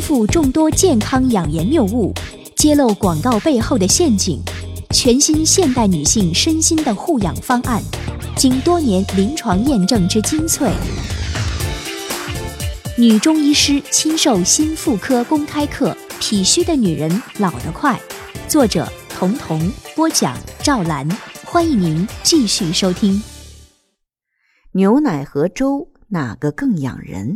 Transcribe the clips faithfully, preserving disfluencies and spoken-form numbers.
覆众多健康养颜谬误，揭露广告背后的陷阱，全新现代女性身心的护养方案，经多年临床验证之精粹。女中医师亲授心妇科公开课，脾虚的女人老得快。作者童童，播讲赵兰。欢迎您继续收听。 牛奶和粥哪个更养人？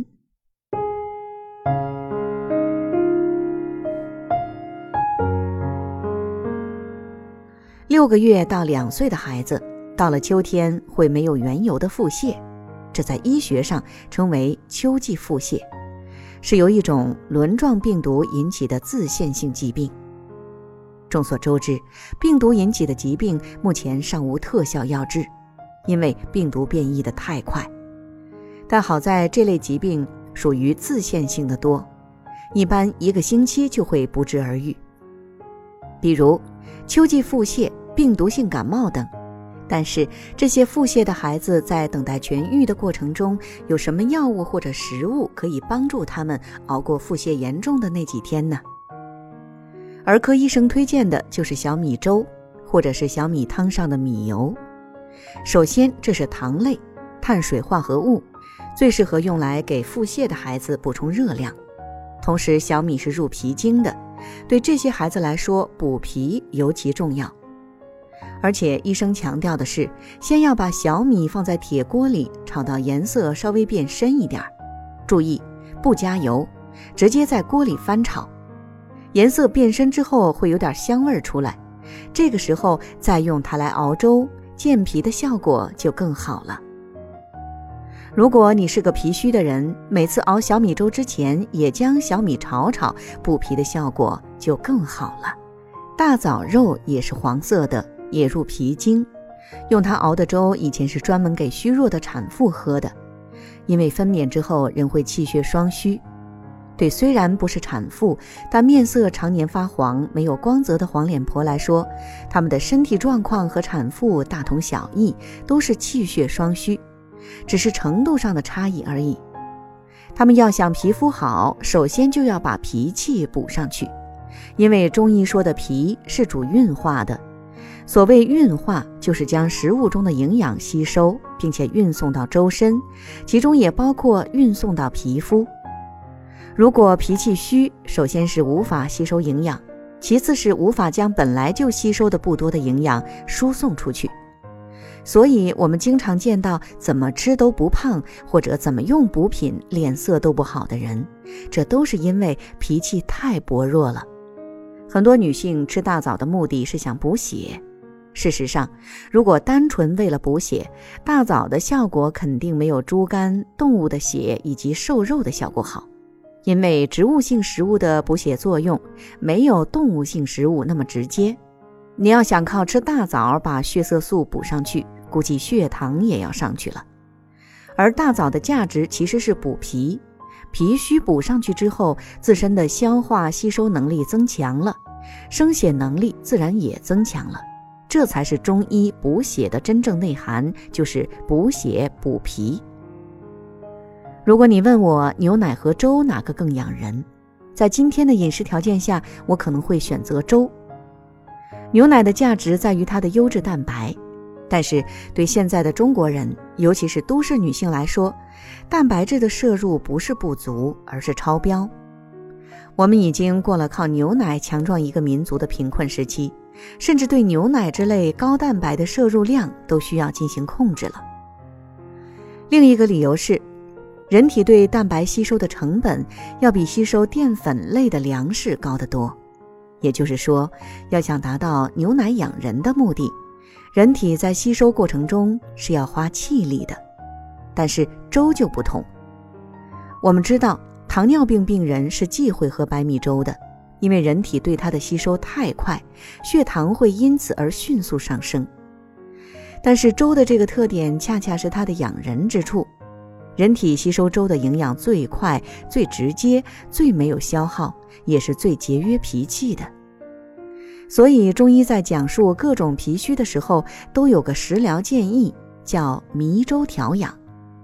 六个月到两岁的孩子，到了秋天会没有缘由的腹泻，这在医学上称为秋季腹泻，是由一种轮状病毒引起的自限性疾病。众所周知，病毒引起的疾病目前尚无特效药治，因为病毒变异得太快。但好在这类疾病属于自限性的多，一般一个星期就会不治而愈。比如秋季腹泻、病毒性感冒等。但是这些腹泻的孩子在等待痊愈的过程中，有什么药物或者食物可以帮助他们熬过腹泻严重的那几天呢？儿科医生推荐的就是小米粥，或者是小米汤上的米油。首先，这是糖类、碳水化合物，最适合用来给腹泻的孩子补充热量。同时，小米是入脾经的，对这些孩子来说，补脾尤其重要。而且医生强调的是，先要把小米放在铁锅里炒到颜色稍微变深一点，注意不加油，直接在锅里翻炒。颜色变深之后会有点香味出来，这个时候再用它来熬粥，健脾的效果就更好了。如果你是个脾虚的人，每次熬小米粥之前也将小米炒炒，补脾的效果就更好了。大枣肉也是黄色的，也入脾经，用它熬的粥以前是专门给虚弱的产妇喝的，因为分娩之后人会气血双虚。对虽然不是产妇，但面色常年发黄、没有光泽的黄脸婆来说，她们的身体状况和产妇大同小异，都是气血双虚，只是程度上的差异而已。她们要想皮肤好，首先就要把脾气补上去，因为中医说的脾是主运化的。所谓运化，就是将食物中的营养吸收，并且运送到周身，其中也包括运送到皮肤。如果脾气虚，首先是无法吸收营养，其次是无法将本来就吸收的不多的营养输送出去。所以我们经常见到怎么吃都不胖，或者怎么用补品脸色都不好的人，这都是因为脾气太薄弱了。很多女性吃大枣的目的是想补血，事实上，如果单纯为了补血，大枣的效果肯定没有猪肝、动物的血以及瘦肉的效果好。因为植物性食物的补血作用没有动物性食物那么直接，你要想靠吃大枣把血色素补上去，估计血糖也要上去了。而大枣的价值其实是补脾，脾虚补上去之后，自身的消化吸收能力增强了，生血能力自然也增强了，这才是中医补血的真正内涵，就是补血补脾。如果你问我牛奶和粥哪个更养人，在今天的饮食条件下，我可能会选择粥。牛奶的价值在于它的优质蛋白，但是对现在的中国人，尤其是都市女性来说，蛋白质的摄入不是不足，而是超标。我们已经过了靠牛奶强壮一个民族的贫困时期，甚至对牛奶之类高蛋白的摄入量都需要进行控制了。另一个理由是，人体对蛋白吸收的成本要比吸收淀粉类的粮食高得多，也就是说，要想达到牛奶养人的目的，人体在吸收过程中是要花气力的。但是粥就不同，我们知道糖尿病病人是忌讳喝白米粥的，因为人体对它的吸收太快，血糖会因此而迅速上升。但是粥的这个特点恰恰是它的养人之处，人体吸收粥的营养最快、最直接、最没有消耗，也是最节约脾气的。所以中医在讲述各种脾虚的时候，都有个食疗建议，叫糜粥调养。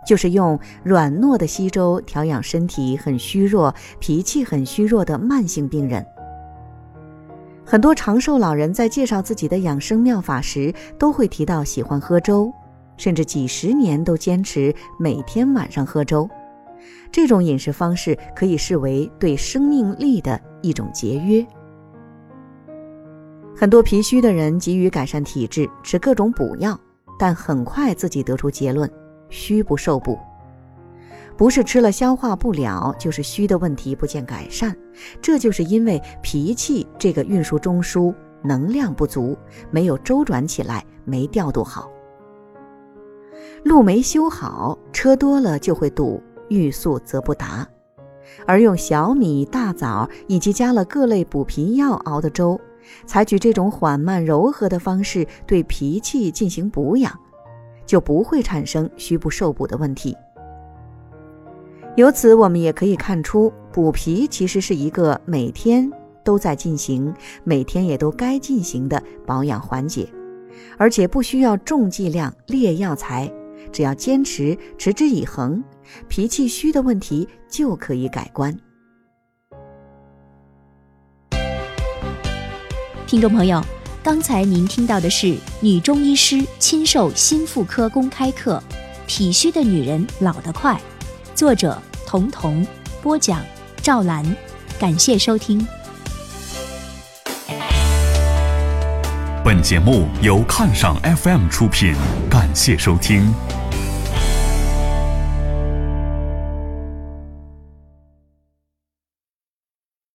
就是用软糯的稀粥调养身体很虚弱、脾气很虚弱的慢性病人。很多长寿老人在介绍自己的养生妙法时，都会提到喜欢喝粥，甚至几十年都坚持每天晚上喝粥。这种饮食方式可以视为对生命力的一种节约。很多脾虚的人急于改善体质，吃各种补药，但很快自己得出结论：虚不受补。不是吃了消化不了，就是虚的问题不见改善。这就是因为脾气这个运输中枢能量不足，没有周转起来，没调度好。路没修好，车多了就会堵，欲速则不达。而用小米、大枣以及加了各类补脾药熬的粥，采取这种缓慢柔和的方式对脾气进行补养，就不会产生虚不受补的问题。由此我们也可以看出，补脾其实是一个每天都在进行，每天也都该进行的保养环节，而且不需要重剂量烈药材，只要坚持持之以恒，脾气虚的问题就可以改观。 听众朋友，刚才您听到的是女中医师亲授心妇科公开课《体虚的女人老得快》，作者童童，播讲赵兰。感谢收听。 本节目由看赏 F M 出品，感谢收听。